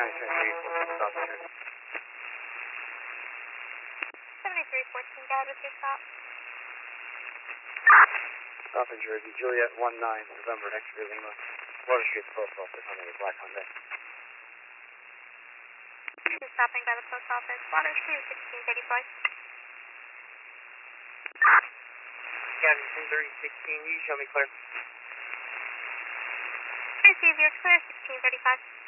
stop in Jersey. 7314, go ahead with your stop. Stop in Jersey, Juliet 19, November, X-ray Lima. Water Street Post Office on a black Hyundai. Stopping by the post office, Water Street, 1634. Captain 103016, you show me clear. Receive your clear, 1635.